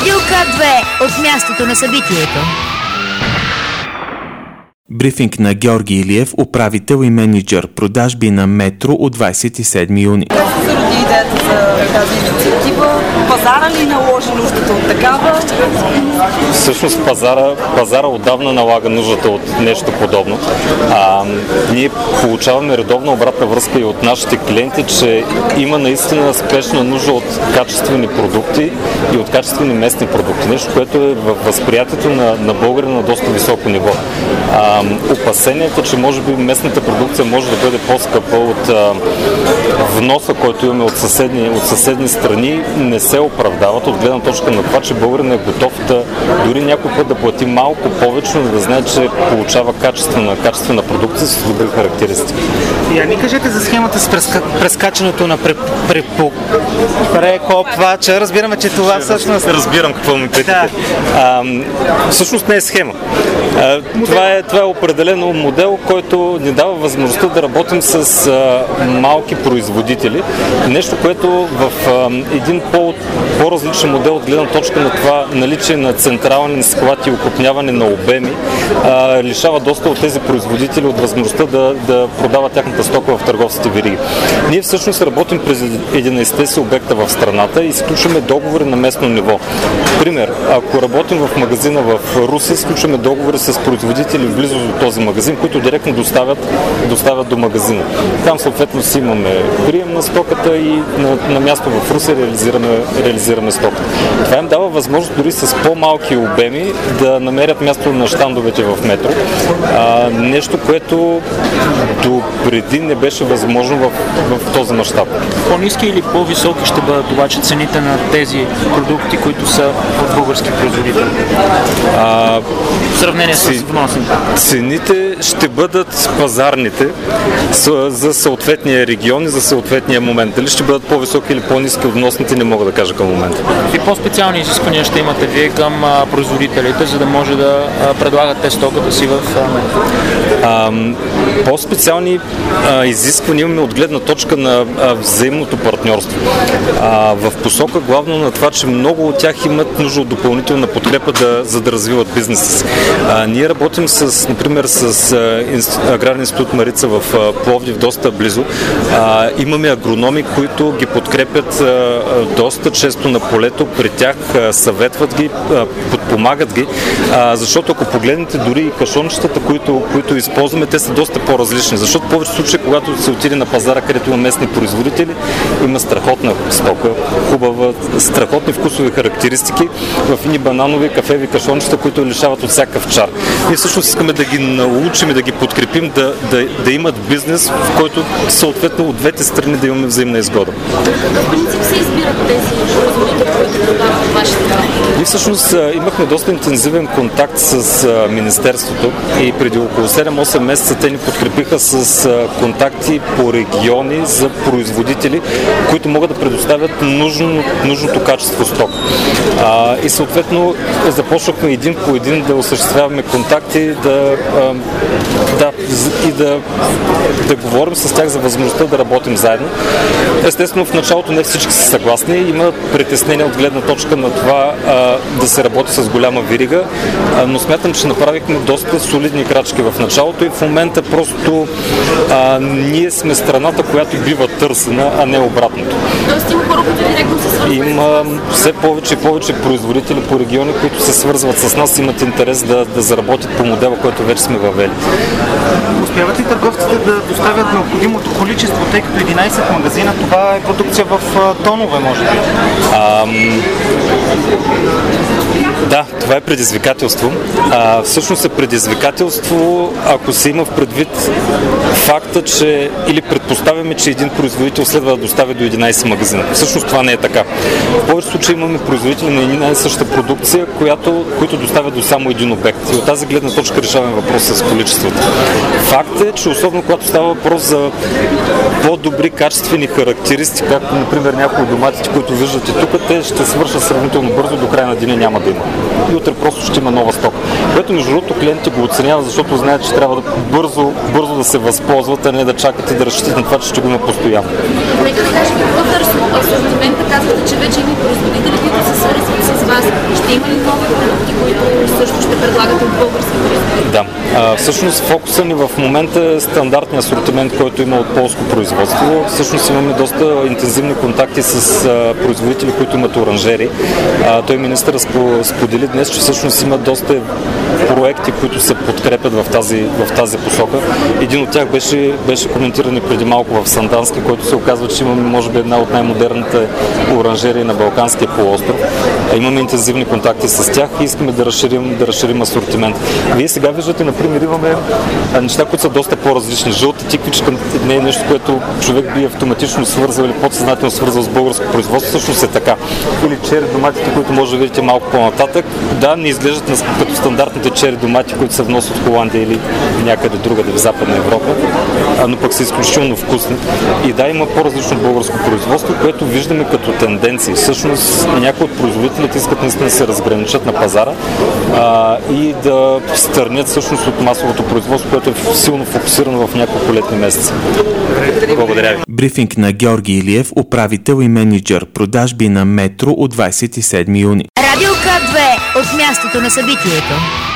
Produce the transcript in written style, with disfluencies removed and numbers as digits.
Радио К2 от мястото на събитието. Брифинг на Георги Илиев, управител и менеджер продажби на Метро от 27 юни. Как се роди идеята за тази инициатива? Пазара ли наложи нуждата от такава? Всъщност пазара отдавна налага нуждата от нещо подобно. Ние получаваме редовна обратна връзка и от нашите клиенти, че има наистина спешна нужда от качествени продукти и от качествени местни продукти. Нещо, което е във възприятието на българина на доста високо ниво. Опасенията, че може би местната продукция може да бъде по-скъпа от вноса, който имаме от съседни страни, не се оправдават от гледна точка на това, че българин е готов да дори някой път да плати малко повече, но да знае, че получава качествена продукция с добри характеристики. Я ми кажете за схемата с прескачането на прекопвача. Разбираме, че това всъщност... Разбирам какво ми питате. Да. Всъщност не е схема. Това е определено модел, който ни дава възможността да работим с малки производители. Нещо, което в един по-различен модел от гледна точка на това наличие на централни склади и окрупняване на обеми, лишава доста от тези производители от възможността да продават тяхната стока в търговските вериги. Ние всъщност работим през 11 си обекта в страната и изключваме договори на местно ниво. Пример, ако работим в магазина в Русе, изключваме договори с производители в близост до този магазин, които директно доставят до магазина. Там съответно си имаме прием на стоката и на място в Русе реализираме стоката. Това им дава възможност дори с по-малки обеми да намерят място на щандовете в Метро. Нещо, което допреди не беше възможно в този мащаб. По-ниски или по-високи ще бъдат обаче цените на тези продукти, които са от български производители? В сравнение с вносните. Цените ще бъдат пазарните за съответния регион и за съответния момент. Дали ще бъдат по-високи или по-ниски от вносните, не мога да кажа към момента. И по-специални изисквания ще имате вие към производителите, за да може да предлагате стоката си в Метро? По-специални изисквания имаме от гледна точка на взаимното партньорство. В посока главно на това, че много от тях имат нужда от допълнителна подкрепа, за да развиват бизнеса си. Ние работим например с Аграрен институт Марица в Пловдив, доста близо. Имаме агрономи, които ги подкрепят доста често на полето, при тях съветват ги, подпомагат ги, защото ако погледнете дори и кашончетата, които използваме, те са доста по-различни, защото в повече случаи, когато се отиде на пазара, където има местни производители, има страхотна стока, хубава, страхотни вкусови характеристики в едни бананови, кафеви кашончета, които лишават от всякакъв чар. Ние всъщност искаме да ги научим и да ги подкрепим да имат бизнес, в който съответно от двете страни да имаме взаимна изгода. Какъв принцип се избират тези производители, които продават от вашата страна? Ние всъщност имахме доста интензивен контакт с Министерството и преди около 7-8 месеца те ни подкрепиха с контакти по региони за производители, които могат да предоставят нужното качество сток. И съответно започнахме един по един да осъществяваме контакти, да говорим с тях за възможността да работим заедно. Естествено, в началото не всички са съгласни, има притеснения от гледна точка на това да се работи с голяма верига, но смятам, че направихме доста солидни крачки в началото и в момента просто ние сме страната, която бива търсена, а не обратното. Тоест има хора, които директно се свързват? Има все повече и повече производители по региони, които се свързват с нас, имат интерес да заработят по модела, който вече сме въвели. Успяват ли търговците да доставят необходимото количество, тъй като 11 магазина, това е продукция в тонове, може би? Да, това е предизвикателство. Всъщност е предизвикателство, ако се има в предвид факта, че или предпоставяме, че един производител следва да достави до 11 магазина. Всъщност това не е така. В повечето случаи имаме производители на една и съща продукция, които доставят до само един обект. И от тази гледна точка решаваме въпроса с количеството. Факт е, че особено когато става въпрос за по-добри качествени характеристики, както например някои от доматите, които виждате тук, те ще свършат сравнително бързо, до края на деня няма да има. И утре просто ще има нова стока. Което между другото клиентите го оценяват, защото знаят, че трябва да бързо да се възползват, а не да чакат и да разчитат на това, че ще го има постоянно. Нека да кажем какъв асортимента казвате, че вече има производители, които се свързват с вас. Ще има ли нови продукти, които също ще предлагате от български производители? Да. Всъщност фокуса ни в момента е стандартния асортимент, който има от полско производство. Всъщност имаме доста интензивни контакти с производители, които имат оранжери. Той министърът сподели днес, че всъщност има доста проекти, които се подкрепят в тази посока. Един от тях беше коментиран преди малко в Сандански, който се оказва, че имаме може би една от най-модерните оранжерии на Балканския полуостров. Имаме интензивни контакти с тях и искаме да разширим асортимент. Вие сега виждате, например, имаме неща, които са доста по-различни. Жълта тиквичка не е нещо, което човек би автоматично свързал или подсъзнателно свързал с българско производство, всъщност е така. Или чери доматите, които може да видите малко по-нататък. Да, не изглеждат като стандартните чери домати, които се вносят от Холандия или някъде другаде в Западна Европа, но пък са изключително вкусни. И да, има по-различно българско производство, което виждаме като тенденции. Всъщност някои от производителите искат наистина да се разграничат на пазара и да стърнят всъщност от масовото производство, което е силно фокусирано в няколко летни месеца. Благодаря ви. Брифинг на Георги Илиев, управител и менеджер продажби на Метро от 27 юни. Радио К2 от мястото на събитието.